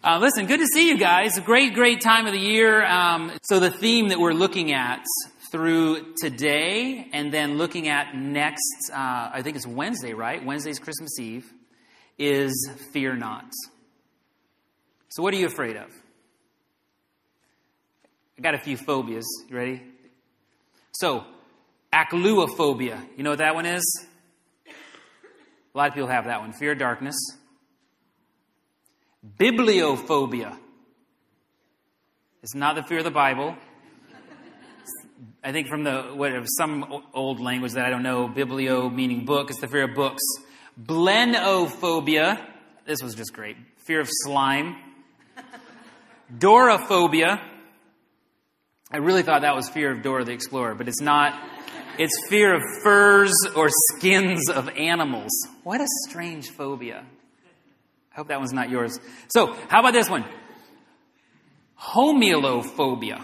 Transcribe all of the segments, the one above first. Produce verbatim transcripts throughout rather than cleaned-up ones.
Uh, listen, good to see you guys. A great, great time of the year. Um, so the theme that we're looking at through today and then looking at next, uh, I think it's Wednesday, right? Wednesday's Christmas Eve, is fear not. So what are you afraid of? I got a few phobias. You ready? So, acluophobia. You know what that one is? A lot of people have that one. Fear of darkness. Bibliophobia. It's not the fear of the Bible. I think from the what some old language that I don't know, biblio meaning book, it's the fear of books. Blenophobia. This was just great. Fear of slime. Dorophobia. I really thought that was fear of Dora the Explorer, but it's not. It's fear of furs or skins of animals. What a strange phobia. I hope that one's not yours. So, how about this one? Homilophobia.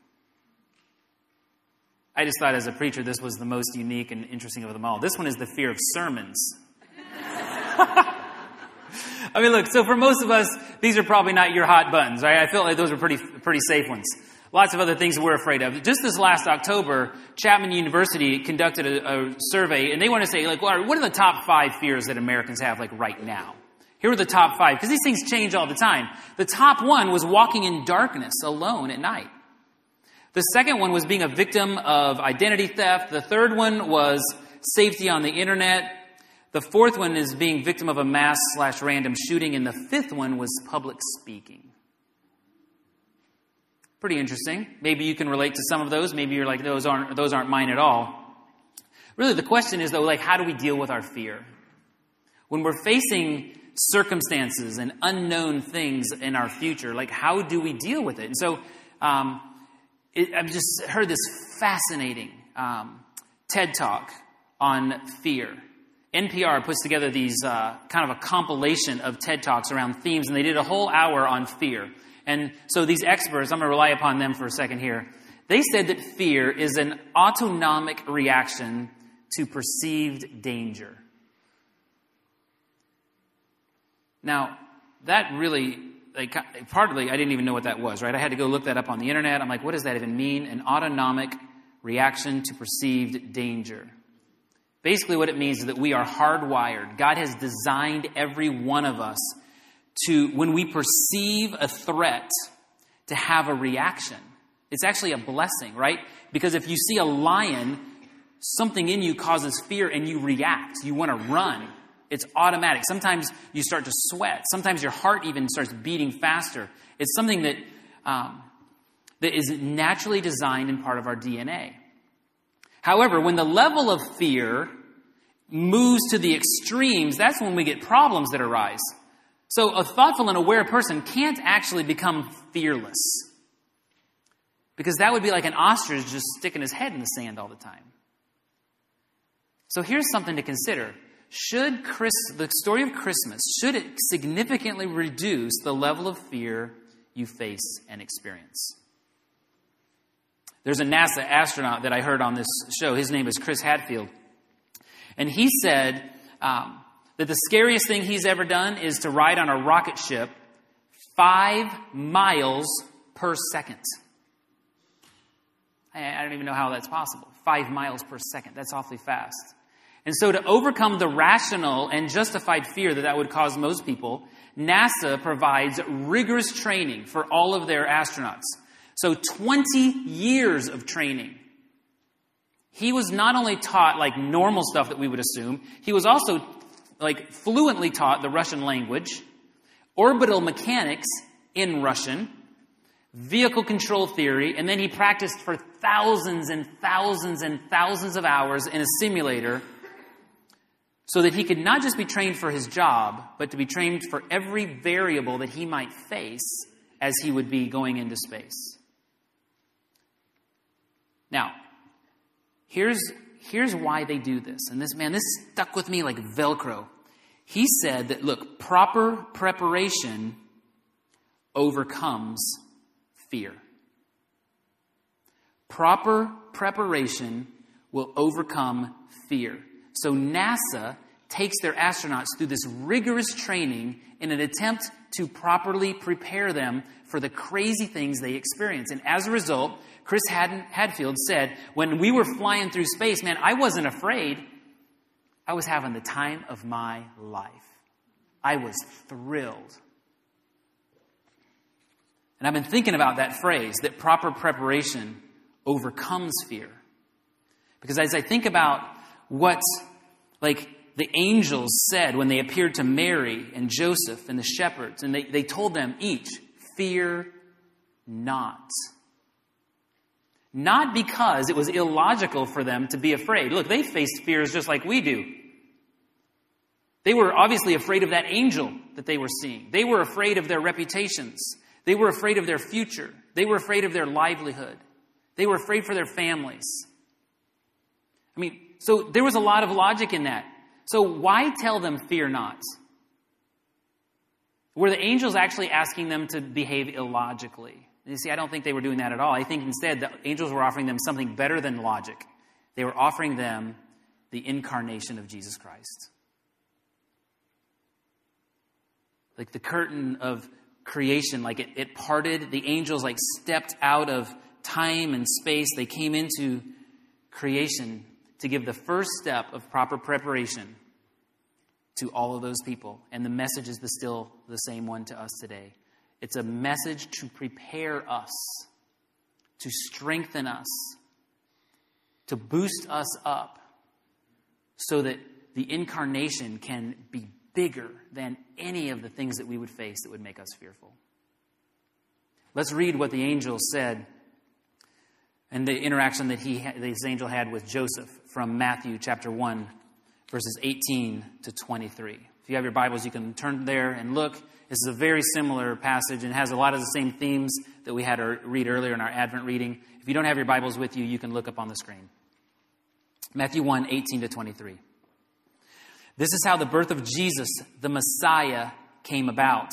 I just thought as a preacher this was the most unique and interesting of them all. This one is the fear of sermons. I mean, look, so for most of us, these are probably not your hot buttons, right? I felt like those were pretty pretty safe ones. Lots of other things we're afraid of. Just this last October, Chapman University conducted a, a survey, and they want to say, like, well, what are the top five fears that Americans have, like, right now? Here are the top five, because these things change all the time. The top one was walking in darkness alone at night. The second one was being a victim of identity theft. The third one was safety on the internet. The fourth one is being victim of a mass slash random shooting. And the fifth one was public speaking. Pretty interesting. Maybe you can relate to some of those. Maybe you're like, those aren't, those aren't mine at all. Really, the question is, though, like, how do we deal with our fear? When we're facing circumstances and unknown things in our future, like, how do we deal with it? And so, um, it, I've just heard this fascinating um, TED Talk on fear. N P R puts together these uh, kind of a compilation of TED Talks around themes, and they did a whole hour on fear. And so these experts, I'm going to rely upon them for a second here. They said that fear is an autonomic reaction to perceived danger. Now, that really, like, partly, I didn't even know what that was, right? I had to go look that up on the internet. I'm like, what does that even mean? An autonomic reaction to perceived danger. Basically, what it means is that we are hardwired. God has designed every one of us to, when we perceive a threat, to have a reaction. It's actually a blessing, right? Because if you see a lion, something in you causes fear and you react. You want to run. It's automatic. Sometimes you start to sweat. Sometimes your heart even starts beating faster. It's something that um, that is naturally designed and part of our D N A. However, when the level of fear moves to the extremes, that's when we get problems that arise. So a thoughtful and aware person can't actually become fearless, because that would be like an ostrich just sticking his head in the sand all the time. So here's something to consider. Should Chris, the story of Christmas, should it significantly reduce the level of fear you face and experience? There's a NASA astronaut that I heard on this show. His name is Chris Hadfield. And he said um, that the scariest thing he's ever done is to ride on a rocket ship five miles per second. I, I don't even know how that's possible. Five miles per second. That's awfully fast. And so to overcome the rational and justified fear that that would cause most people, NASA provides rigorous training for all of their astronauts. So twenty years of training. He was not only taught like normal stuff that we would assume, he was also like fluently taught the Russian language, orbital mechanics in Russian, vehicle control theory, and then he practiced for thousands and thousands and thousands of hours in a simulator so that he could not just be trained for his job, but to be trained for every variable that he might face as he would be going into space. Now, here's, here's why they do this. And this, man, this stuck with me like Velcro. He said that, look, proper preparation overcomes fear. Proper preparation will overcome fear. So NASA takes their astronauts through this rigorous training in an attempt to properly prepare them for the crazy things they experience. And as a result, Chris Hadfield said, when we were flying through space, man, I wasn't afraid. I was having the time of my life. I was thrilled. And I've been thinking about that phrase, that proper preparation overcomes fear. Because as I think about what, like, the angels said when they appeared to Mary and Joseph and the shepherds, and they, they told them each, fear not. Not because it was illogical for them to be afraid. Look, they faced fears just like we do. They were obviously afraid of that angel that they were seeing. They were afraid of their reputations. They were afraid of their future. They were afraid of their livelihood. They were afraid for their families. I mean, so there was a lot of logic in that. So why tell them fear not? Were the angels actually asking them to behave illogically? You see, I don't think they were doing that at all. I think instead the angels were offering them something better than logic. They were offering them the incarnation of Jesus Christ. Like the curtain of creation, like it, it parted. The angels like stepped out of time and space. They came into creation to give the first step of proper preparation to all of those people. And the message is the, still the same one to us today. It's a message to prepare us, to strengthen us, to boost us up so that the incarnation can be bigger than any of the things that we would face that would make us fearful. Let's read what the angel said and the interaction that he this angel had with Joseph from Matthew chapter one, verses eighteen to twenty-three. If you have your Bibles, you can turn there and look. This is a very similar passage and has a lot of the same themes that we had to read earlier in our Advent reading. If you don't have your Bibles with you, you can look up on the screen. Matthew one, eighteen to twenty-three. This is how the birth of Jesus, the Messiah, came about.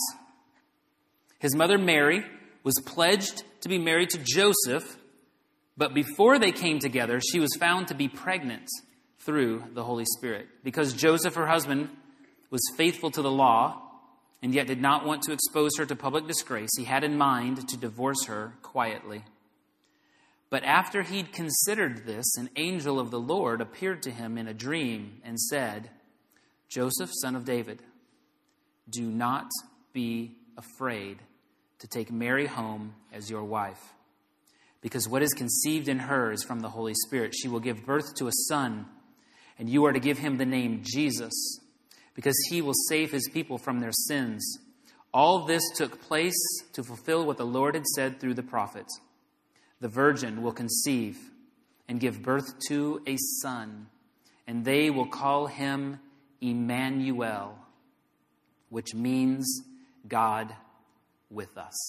His mother Mary was pledged to be married to Joseph, but before they came together, she was found to be pregnant through the Holy Spirit. Because Joseph, her husband, was faithful to the law and yet did not want to expose her to public disgrace, he had in mind to divorce her quietly. But after he'd considered this, an angel of the Lord appeared to him in a dream and said, Joseph, son of David, do not be afraid to take Mary home as your wife, because what is conceived in her is from the Holy Spirit. She will give birth to a son, and you are to give him the name Jesus, because he will save his people from their sins. All this took place to fulfill what the Lord had said through the prophet. The virgin will conceive and give birth to a son, and they will call him Emmanuel, which means God with us.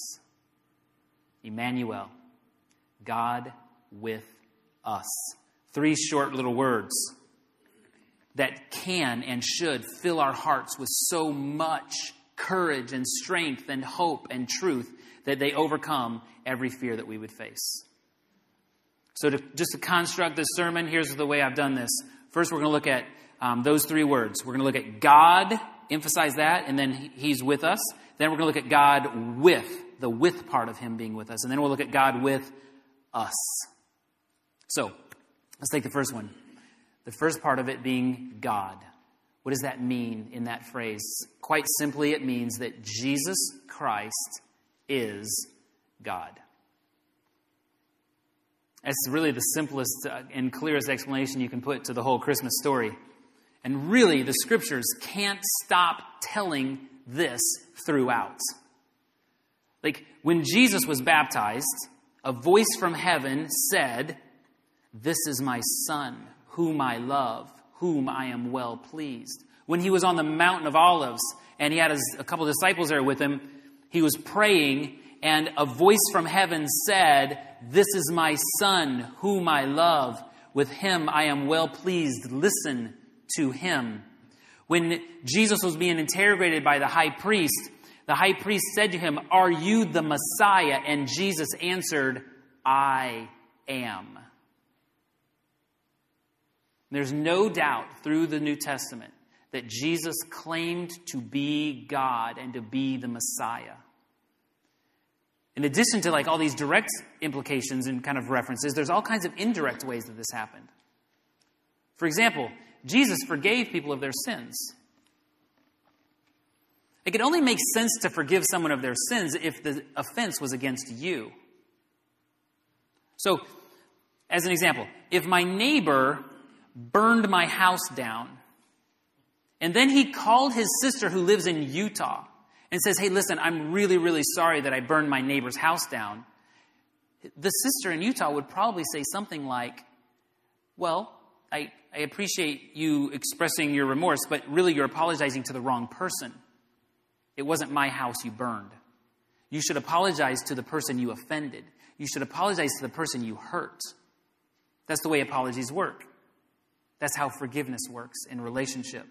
Emmanuel, God with us. Three short little words that can and should fill our hearts with so much courage and strength and hope and truth that they overcome every fear that we would face. So to, just to construct this sermon, here's the way I've done this. First, we're going to look at um, those three words. We're going to look at God, emphasize that, and then he, He's with us. Then we're going to look at God with, the with part of Him being with us. And then we'll look at God with us. So, let's take the first one. The first part of it being God. What does that mean in that phrase? Quite simply, it means that Jesus Christ is God. That's really the simplest and clearest explanation you can put to the whole Christmas story. And really, the Scriptures can't stop telling this throughout. Like, when Jesus was baptized, a voice from heaven said, "This is my Son, whom I love, whom I am well pleased." When he was on the Mountain of Olives, and he had his, a couple of disciples there with him, he was praying, and a voice from heaven said, "This is my Son, whom I love. With him I am well pleased. Listen to him." When Jesus was being interrogated by the high priest, the high priest said to him, "Are you the Messiah?" And Jesus answered, "I am." There's no doubt through the New Testament that Jesus claimed to be God and to be the Messiah. In addition to like all these direct implications and kind of references, there's all kinds of indirect ways that this happened. For example, Jesus forgave people of their sins. It could only make sense to forgive someone of their sins if the offense was against you. So, as an example, if my neighbor burned my house down, and then he called his sister who lives in Utah and says, hey, listen, I'm really, really sorry that I burned my neighbor's house down. The sister in Utah would probably say something like, well, I, I appreciate you expressing your remorse, but really you're apologizing to the wrong person. It wasn't my house you burned. You should apologize to the person you offended. You should apologize to the person you hurt. That's the way apologies work. That's how forgiveness works in relationship.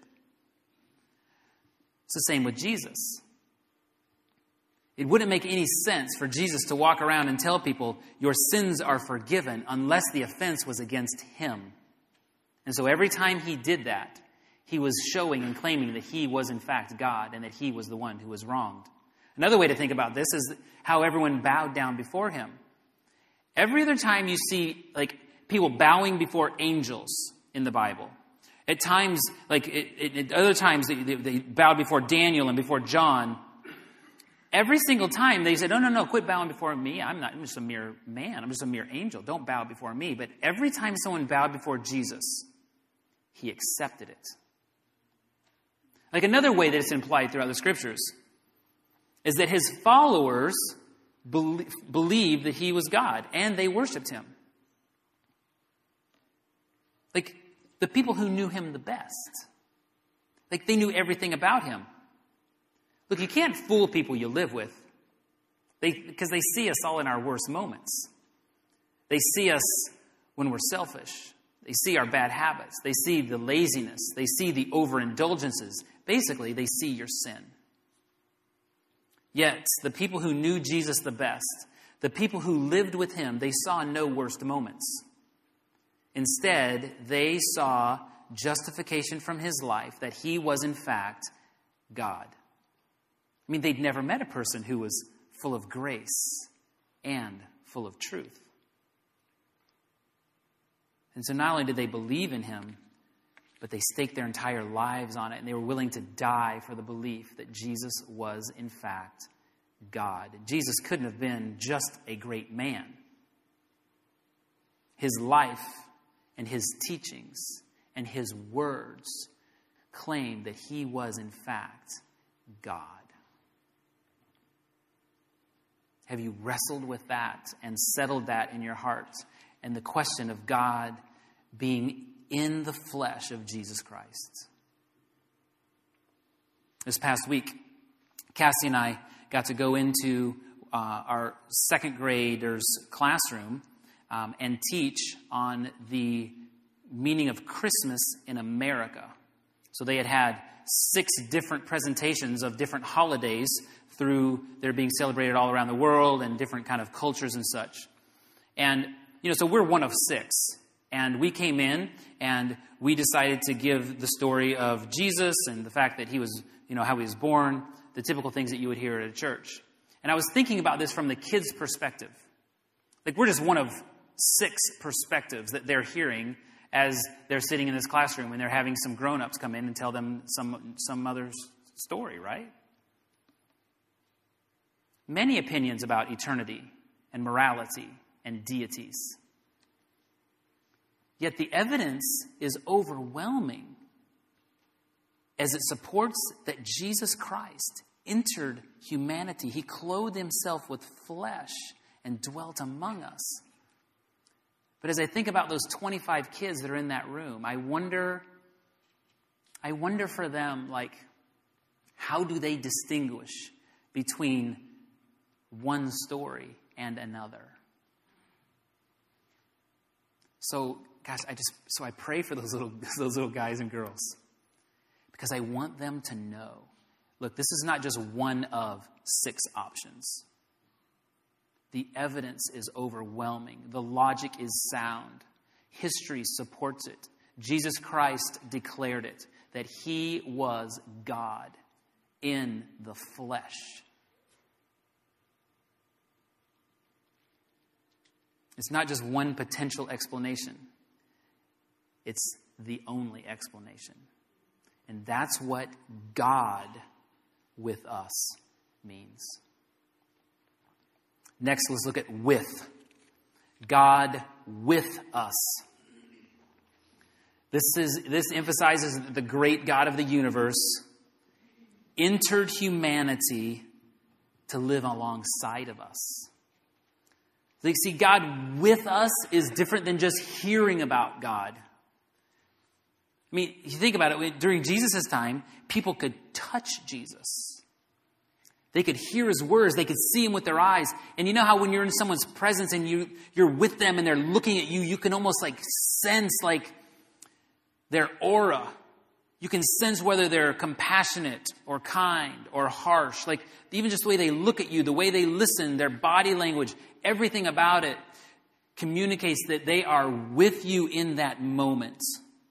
It's the same with Jesus. It wouldn't make any sense for Jesus to walk around and tell people, your sins are forgiven, unless the offense was against him. And so every time he did that, he was showing and claiming that he was in fact God and that he was the one who was wronged. Another way to think about this is how everyone bowed down before him. Every other time you see like people bowing before angels in the Bible, at times, like it, it, at other times they, they, they bowed before Daniel and before John. Every single time they said, no, no, no, quit bowing before me. I'm not, I'm just a mere man. I'm just a mere angel. Don't bow before me. But every time someone bowed before Jesus, he accepted it. Like another way that it's implied throughout the scriptures is that his followers be- believed that he was God and they worshiped him. Like the people who knew him the best. Like they knew everything about him. Look, you can't fool people you live with. They, because they see us all in our worst moments. They see us when we're selfish. They see our bad habits. They see the laziness. They see the overindulgences. Basically, they see your sin. Yet, the people who knew Jesus the best, the people who lived with him, they saw no worst moments. Instead, they saw justification from his life, that he was in fact God. I mean, they'd never met a person who was full of grace and full of truth. And so not only did they believe in him, but they staked their entire lives on it, and they were willing to die for the belief that Jesus was, in fact, God. Jesus couldn't have been just a great man. His life and his teachings and his words claimed that he was, in fact, God. Have you wrestled with that and settled that in your heart? And the question of God being in the flesh of Jesus Christ. This past week, Cassie and I got to go into uh, our second graders' classroom um, and teach on the meaning of Christmas in America. So they had had six different presentations of different holidays through they're being celebrated all around the world and different kind of cultures and such. And, you know, so we're one of six. And we came in and we decided to give the story of Jesus and the fact that he was, you know, how he was born, the typical things that you would hear at a church. And I was thinking about this from the kids' perspective. Like, we're just one of six perspectives that they're hearing as they're sitting in this classroom and they're having some grown-ups come in and tell them some, some other story, right? Many opinions about eternity and morality and deities. Yet the evidence is overwhelming as it supports that Jesus Christ entered humanity. He clothed himself with flesh and dwelt among us. But as I think about those twenty-five kids that are in that room, I wonder, I wonder for them, like, how do they distinguish between one story and another? So, gosh, I just, so I pray for those little, those little guys and girls because I want them to know, look, this is not just one of six options. The evidence is overwhelming. The logic is sound. History supports it. Jesus Christ declared it. that he was God in the flesh. It's not just one potential explanation. It's the only explanation. And that's what God with us means. Next, let's look at with. God with us. This is this emphasizes that the great God of the universe entered humanity to live alongside of us. So you see, God with us is different than just hearing about God. I mean, if you think about it, during Jesus' time, people could touch Jesus. They could hear his words. They could see him with their eyes. And you know how when you're in someone's presence and you, you're with them and they're looking at you, you can almost like sense like their aura. You can sense whether they're compassionate or kind or harsh. Like even just the way they look at you, the way they listen, their body language, everything about it communicates that they are with you in that moment.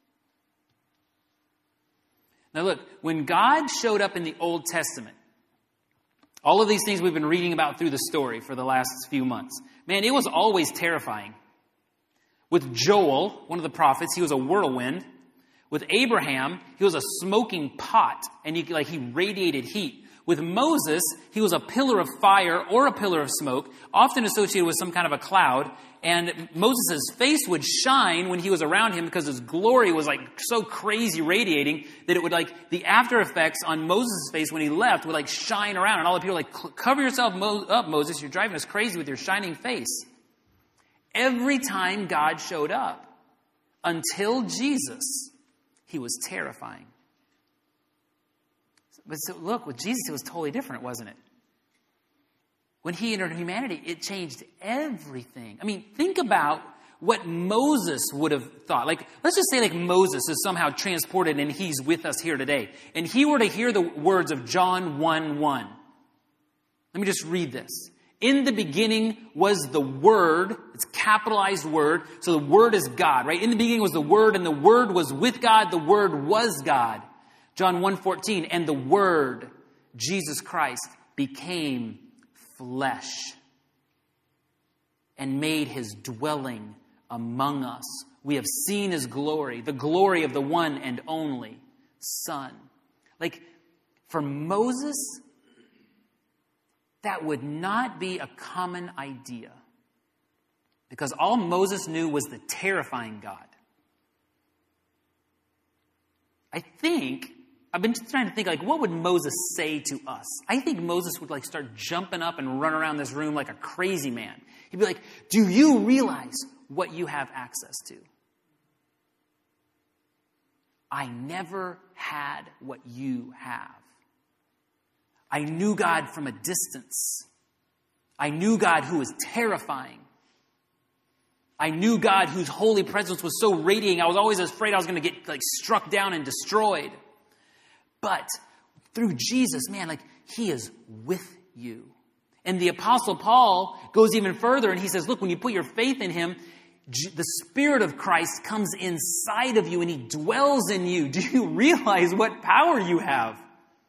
Now look, when God showed up in the Old Testament, all of these things we've been reading about through the story for the last few months, man, it was always terrifying. With Joel, one of the prophets, he was a whirlwind. With Abraham, he was a smoking pot, and he, like he radiated heat. With Moses, he was a pillar of fire or a pillar of smoke, often associated with some kind of a cloud. And Moses' face would shine when he was around him because his glory was like so crazy radiating that it would like, the after effects on Moses' face when he left would like shine around. And all the people were like, cover yourself up, Moses. You're driving us crazy with your shining face. Every time God showed up, until Jesus, he was terrifying. But so look, with Jesus, it was totally different, wasn't it? When he entered humanity, it changed everything. I mean, think about what Moses would have thought. Like, let's just say like Moses is somehow transported and he's with us here today. And he were to hear the words of John one one. Let me just read this. In the beginning was the Word. It's capitalized Word. So the Word is God, right? In the beginning was the Word, and the Word was with God. The Word was God. John one fourteen, and the Word, Jesus Christ, became flesh and made his dwelling among us. We have seen his glory, the glory of the one and only Son. Like, for Moses, that would not be a common idea. Because all Moses knew was the terrifying God. I think, I've been trying to think, like, what would Moses say to us? I think Moses would, like, start jumping up and run around this room like a crazy man. He'd be like, do you realize what you have access to? I never had what you have. I knew God from a distance. I knew God who was terrifying. I knew God whose holy presence was so radiating. I was always afraid I was going to get like struck down and destroyed. But through Jesus, man, like he is with you. And the Apostle Paul goes even further and he says, look, when you put your faith in him, the Spirit of Christ comes inside of you and he dwells in you. Do you realize what power you have?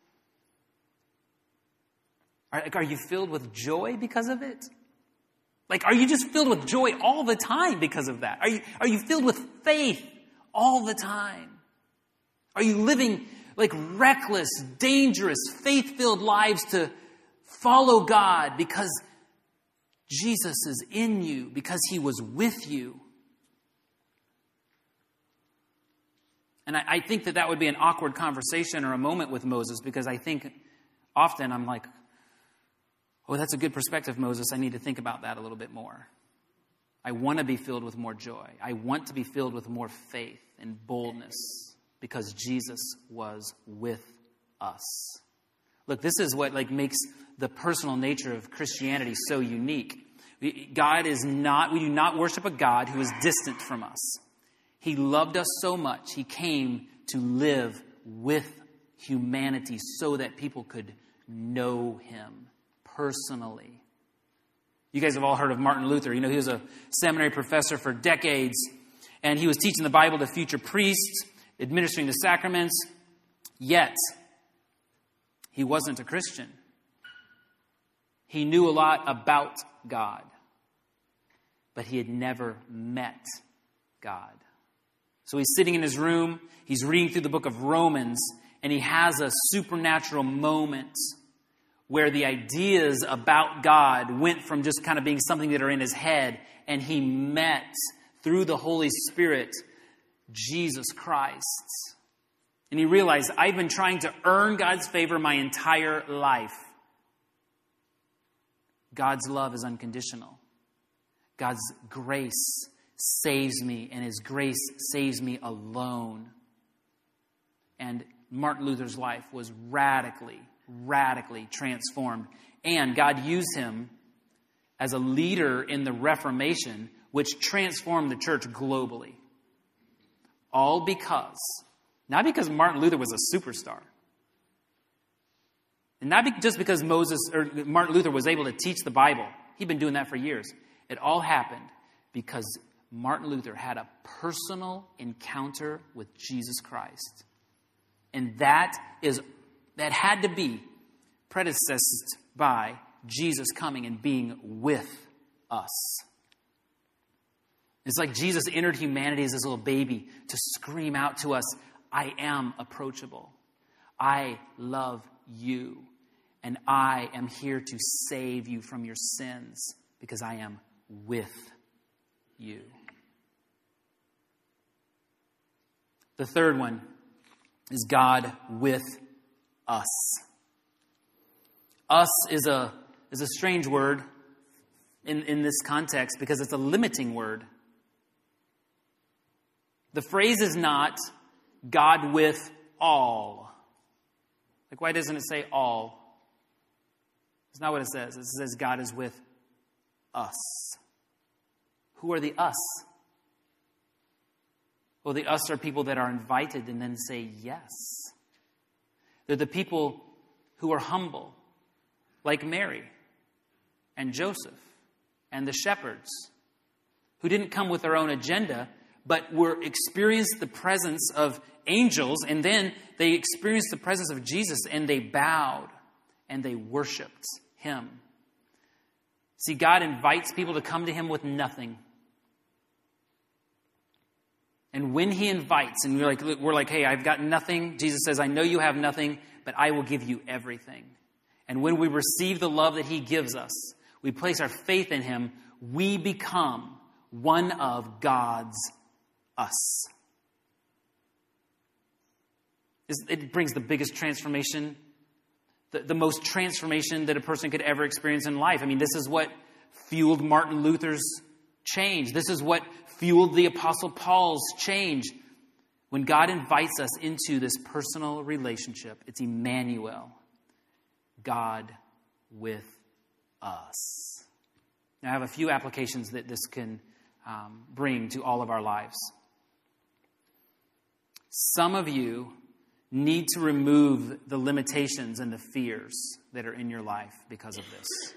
Are, are you filled with joy because of it? Like, are you just filled with joy all the time because of that? Are you, are you filled with faith all the time? Are you living like reckless, dangerous, faith-filled lives to follow God because Jesus is in you, because he was with you? And I, I think that that would be an awkward conversation or a moment with Moses, because I think often I'm like, oh, that's a good perspective, Moses. I need to think about that a little bit more. I want to be filled with more joy. I want to be filled with more faith and boldness because Jesus was with us. Look, this is what like makes the personal nature of Christianity so unique. God is not, we do not worship a God who is distant from us. He loved us so much, he came to live with humanity so that people could know him personally. You guys have all heard of Martin Luther. You know, he was a seminary professor for decades, and he was teaching the Bible to future priests, administering the sacraments, Yet, he wasn't a Christian. He knew a lot about God, but he had never met God. So he's sitting in his room, he's reading through the book of Romans, and he has a supernatural moment where the ideas about God went from just kind of being something that are in his head, and he met, through the Holy Spirit, Jesus Christ. And he realized, I've been trying to earn God's favor my entire life. God's love is unconditional. God's grace saves me, and his grace saves me alone. And Martin Luther's life was radically, radically transformed. And God used him as a leader in the Reformation, which transformed the church globally. All because, not because Martin Luther was a superstar, and not be, just because Moses or Martin Luther was able to teach the Bible. He'd been doing that for years. It all happened because Martin Luther had a personal encounter with Jesus Christ. And that is that had to be predecessed by Jesus coming and being with us. It's like Jesus entered humanity as this little baby to scream out to us, I am approachable. I love you. And I am here to save you from your sins because I am with you. The third one is God with us. Us is a, is a strange word in, in this context because it's a limiting word. The phrase is not God with all. Like, why doesn't it say all? It's not what it says. It says God is with us. Who are the us? Well, the us are people that are invited and then say yes. They're the people who are humble, like Mary and Joseph and the shepherds, who didn't come with their own agenda, but were experienced the presence of angels, and then they experienced the presence of Jesus, and they bowed and they worshiped him. See, God invites people to come to him with nothing. And when he invites, and we're like, we're like, hey, I've got nothing. Jesus says, I know you have nothing, but I will give you everything. And when we receive the love that he gives us, we place our faith in him, we become one of God's us. It brings the biggest transformation, the, the most transformation that a person could ever experience in life. I mean, this is what fueled Martin Luther's change. This is what fueled the Apostle Paul's change. When God invites us into this personal relationship, it's Emmanuel, God with us. Now, I have a few applications that this can um, bring to all of our lives. Some of you need to remove the limitations and the fears that are in your life because of this.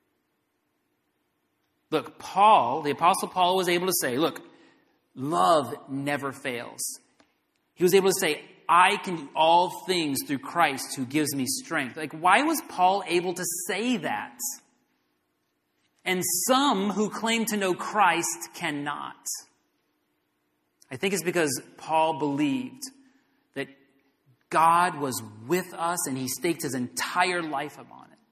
Look, Paul, the Apostle Paul, was able to say, look, love never fails. He was able to say, I can do all things through Christ who gives me strength. Like, why was Paul able to say that? And some who claim to know Christ cannot. I think it's because Paul believed that God was with us and he staked his entire life upon it.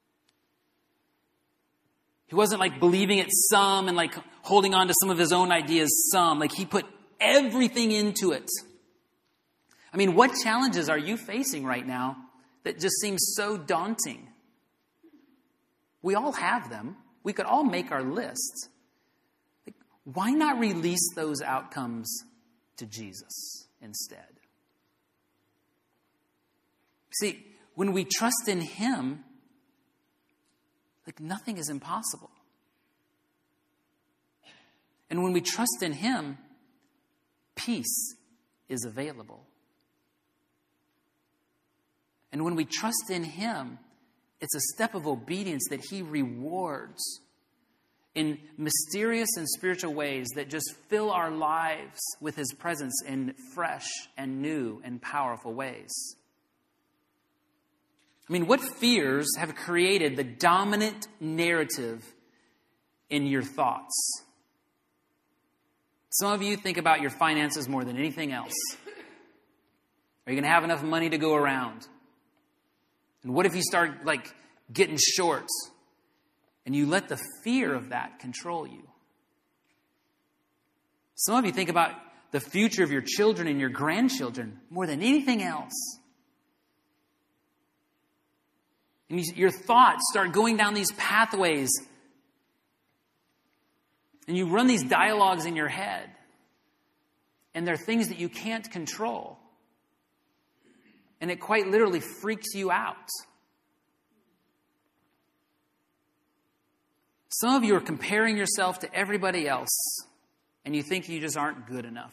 He wasn't like believing it some and like holding on to some of his own ideas some. Like, he put everything into it. I mean, what challenges are you facing right now that just seem so daunting? We all have them. We could all make our lists. Like, why not release those outcomes to Jesus instead? See, when we trust in him, like, nothing is impossible. And when we trust in him, peace is available. And when we trust in him, it's a step of obedience that he rewards in mysterious and spiritual ways that just fill our lives with his presence in fresh and new and powerful ways. I mean, what fears have created the dominant narrative in your thoughts? Some of you think about your finances more than anything else. Are you going to have enough money to go around? And what if you start, like, getting short? And you let the fear of that control you. Some of you think about the future of your children and your grandchildren more than anything else. And you, your thoughts start going down these pathways. And you run these dialogues in your head. And they're things that you can't control. And it quite literally freaks you out. Some of you are comparing yourself to everybody else. And you think you just aren't good enough.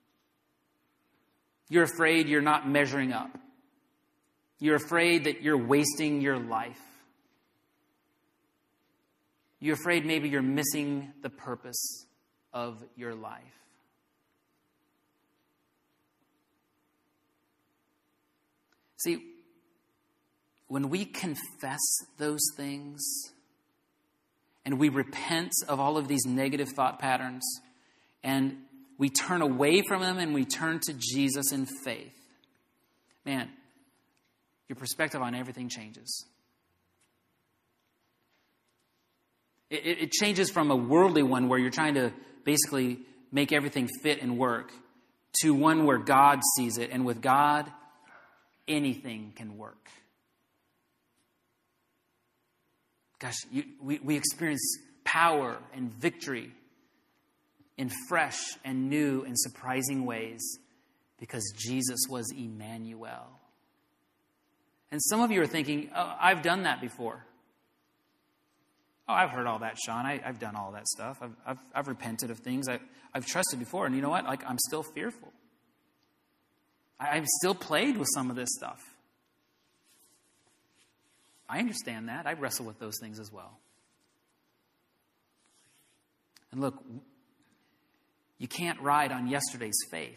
You're afraid you're not measuring up. You're afraid that you're wasting your life. You're afraid maybe you're missing the purpose of your life. See, when we confess those things and we repent of all of these negative thought patterns and we turn away from them and we turn to Jesus in faith, man, your perspective on everything changes. It, it, it changes from a worldly one where you're trying to basically make everything fit and work to one where God sees it. And with God, anything can work. Gosh, you, we, we experience power and victory in fresh and new and surprising ways because Jesus was Emmanuel. And some of you are thinking, oh, I've done that before. Oh, I've heard all that, Sean. I, I've done all that stuff. I've, I've, I've repented of things I, I've trusted before. And you know what? Like, I'm still fearful. I, I'm still plagued with some of this stuff. I understand that. I wrestle with those things as well. And look, you can't ride on yesterday's faith.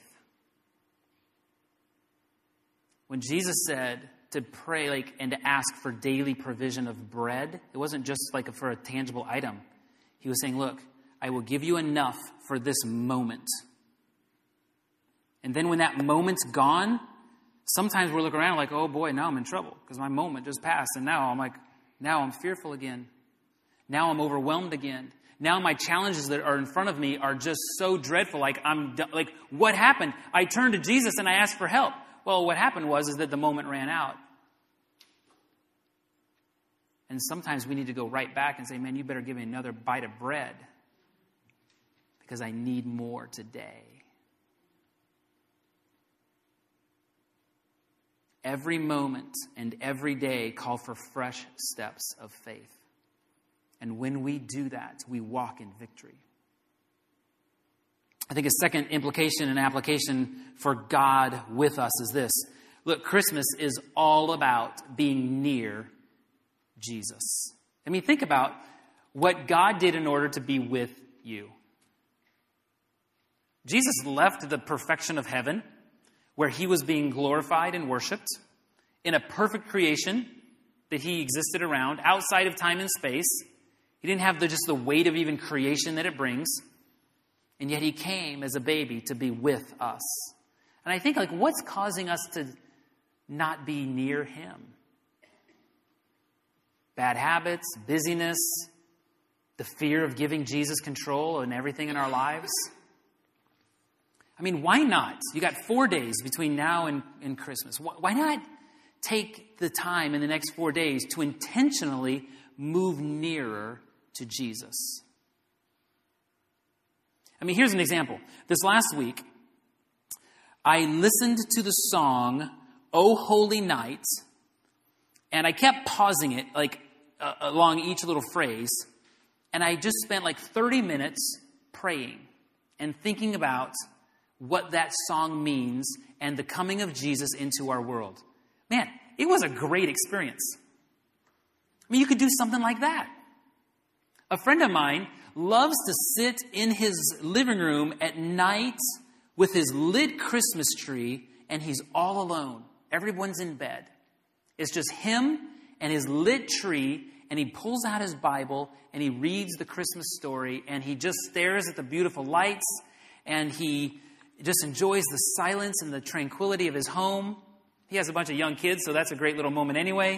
When Jesus said to pray like and to ask for daily provision of bread, it wasn't just like for a tangible item. He was saying, look, I will give you enough for this moment. And then when that moment's gone, sometimes we look around like, oh boy, now I'm in trouble because my moment just passed. And now I'm like, now I'm fearful again. Now I'm overwhelmed again. Now my challenges that are in front of me are just so dreadful. Like, I'm like, what happened? I turned to Jesus and I asked for help. Well, what happened was is that the moment ran out. And sometimes we need to go right back and say, man, you better give me another bite of bread because I need more today. Every moment and every day call for fresh steps of faith. And when we do that, we walk in victory. I think a second implication and application for God with us is this. Look, Christmas is all about being near Jesus. I mean, think about what God did in order to be with you. Jesus left the perfection of heaven, where he was being glorified and worshiped, in a perfect creation that he existed around, outside of time and space. He didn't have the, just the weight of even creation that it brings. And yet he came as a baby to be with us. And I think, like, what's causing us to not be near him? Bad habits, busyness, the fear of giving Jesus control in everything in our lives. I mean, why not? You got four days between now and, and Christmas. Why not take the time in the next four days to intentionally move nearer to Jesus? I mean, here's an example. This last week, I listened to the song, "O Holy Night," and I kept pausing it, like, uh, along each little phrase, and I just spent like thirty minutes praying and thinking about what that song means and the coming of Jesus into our world. Man, it was a great experience. I mean, you could do something like that. A friend of mine loves to sit in his living room at night with his lit Christmas tree, and he's all alone. Everyone's in bed. It's just him and his lit tree, and he pulls out his Bible, and he reads the Christmas story, and he just stares at the beautiful lights, and he just enjoys the silence and the tranquility of his home. He has a bunch of young kids, so that's a great little moment anyway.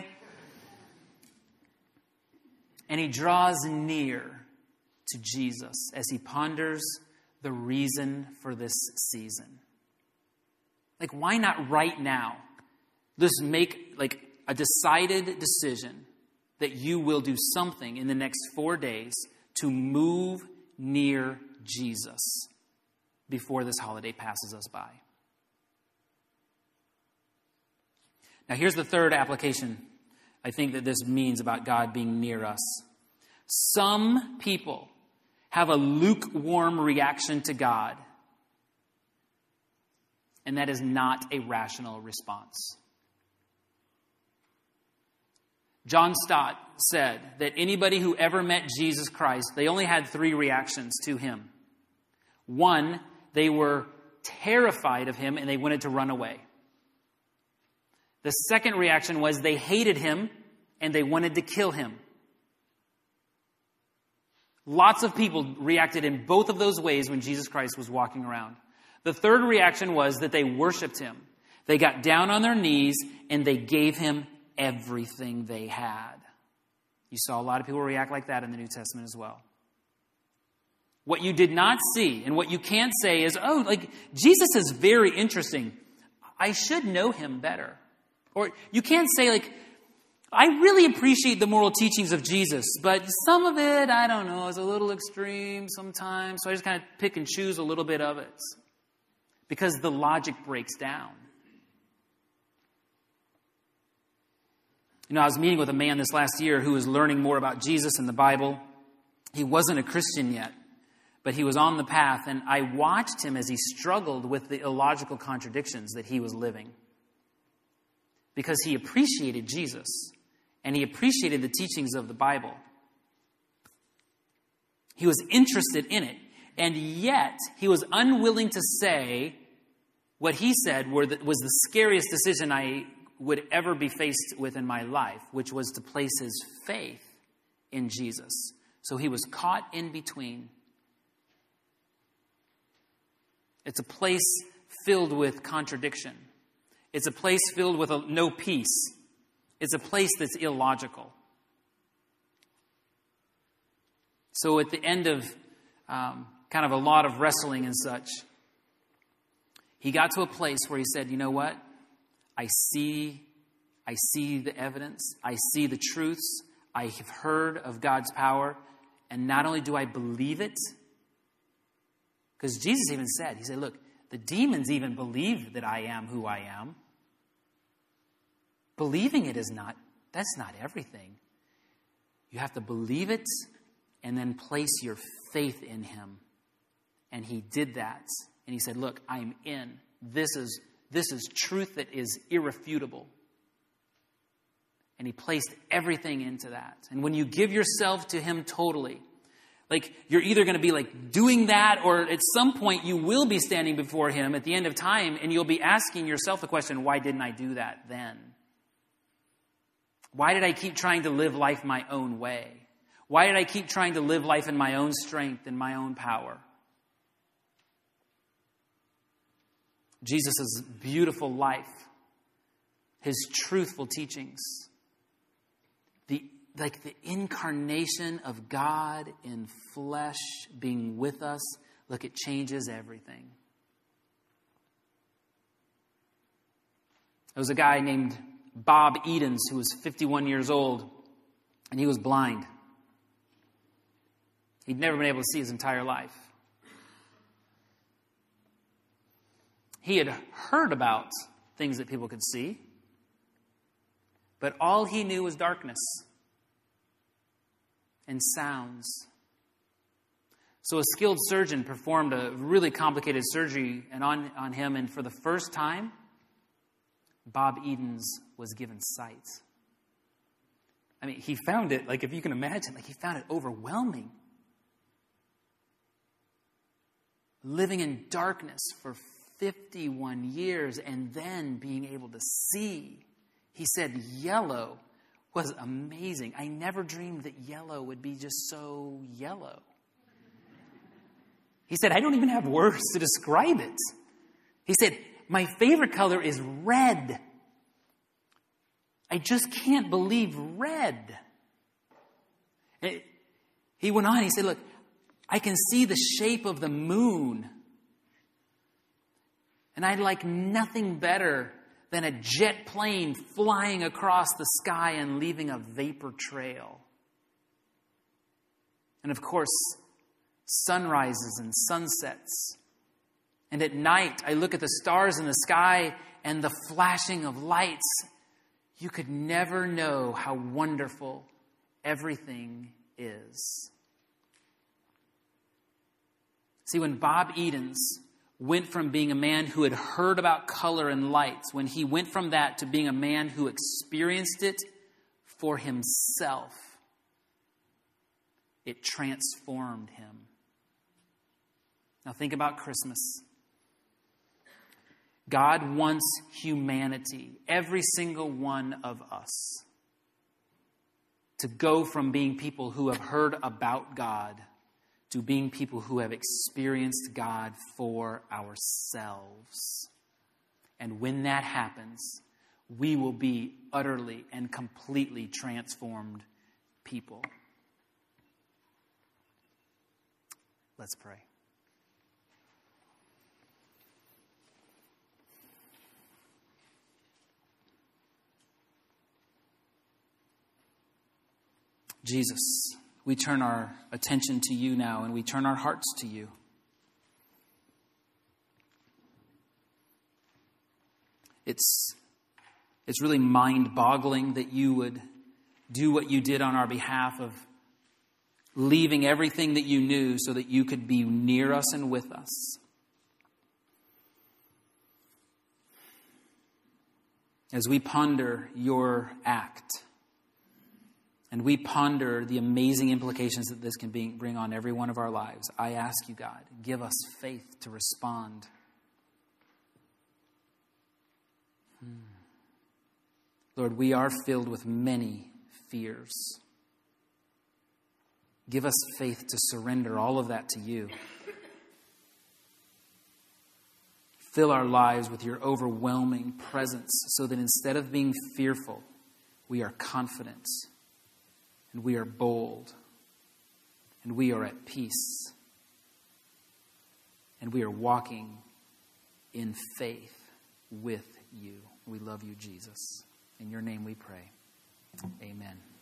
And he draws near to Jesus as he ponders the reason for this season. Like, why not right now? Just make like a decided decision that you will do something in the next four days to move near Jesus before this holiday passes us by. Now, here's the third application I think that this means about God being near us. Some people have a lukewarm reaction to God, and that is not a rational response. John Stott said that anybody who ever met Jesus Christ, they only had three reactions to him. One, they were terrified of him and they wanted to run away. The second reaction was they hated him and they wanted to kill him. Lots of people reacted in both of those ways when Jesus Christ was walking around. The third reaction was that they worshiped him. They got down on their knees and they gave him everything they had. You saw a lot of people react like that in the New Testament as well. What you did not see and what you can't say is, oh, like, Jesus is very interesting. I should know him better. Or you can't say, like, I really appreciate the moral teachings of Jesus, but some of it, I don't know, is a little extreme sometimes, so I just kind of pick and choose a little bit of it. Because the logic breaks down. You know, I was meeting with a man this last year who was learning more about Jesus and the Bible. He wasn't a Christian yet, but he was on the path, and I watched him as he struggled with the illogical contradictions that he was living. Because he appreciated Jesus, and he appreciated the teachings of the Bible. He was interested in it, and yet he was unwilling to say what he said were the, was the scariest decision I would ever be faced with in my life, which was to place his faith in Jesus. So he was caught in between. It's a place filled with contradiction. It's a place filled with a, no peace. It's a place that's illogical. So at the end of um, kind of a lot of wrestling and such, he got to a place where he said, you know what? I see, I see the evidence. I see the truths. I have heard of God's power. And not only do I believe it, because Jesus even said, he said, look, the demons even believe that I am who I am. Believing it is not, that's not everything. You have to believe it and then place your faith in him. And he did that. And he said, look, I'm in. This is This is truth that is irrefutable. And he placed everything into that. And when you give yourself to him totally, like, you're either going to be like doing that, or at some point you will be standing before him at the end of time and you'll be asking yourself the question, why didn't I do that then? Why did I keep trying to live life my own way? Why did I keep trying to live life in my own strength and my own power? Jesus' beautiful life, his truthful teachings, the like the incarnation of God in flesh being with us, look, it changes everything. There was a guy named Bob Edens who was fifty-one years old, and he was blind. He'd never been able to see his entire life. He had heard about things that people could see, but all he knew was darkness and sounds. So a skilled surgeon performed a really complicated surgery and on, on him, and for the first time, Bob Edens was given sight. I mean, he found it, like if you can imagine, like he found it overwhelming. Living in darkness for fifty-one years and then being able to see. He said yellow was amazing. I never dreamed that yellow would be just so yellow. He said, I don't even have words to describe it. He said, my favorite color is red. I just can't believe red. It, he went on, he said, look, I can see the shape of the moon. And I'd like nothing better than a jet plane flying across the sky and leaving a vapor trail. And of course, sunrises and sunsets. And at night, I look at the stars in the sky and the flashing of lights. You could never know how wonderful everything is. See, when Bob Edens went from being a man who had heard about color and lights, when he went from that to being a man who experienced it for himself, it transformed him. Now think about Christmas. God wants humanity, every single one of us, to go from being people who have heard about God to being people who have experienced God for ourselves. And when that happens, we will be utterly and completely transformed people. Let's pray. Jesus, we turn our attention to you now, and we turn our hearts to you. It's, it's really mind-boggling that you would do what you did on our behalf of leaving everything that you knew so that you could be near us and with us. As we ponder your act, and we ponder the amazing implications that this can be, bring on every one of our lives, I ask you, God, give us faith to respond. Hmm. Lord, we are filled with many fears. Give us faith to surrender all of that to you. Fill our lives with your overwhelming presence so that instead of being fearful, we are confident. And we are bold, and we are at peace, and we are walking in faith with you. We love you, Jesus. In your name we pray. Amen.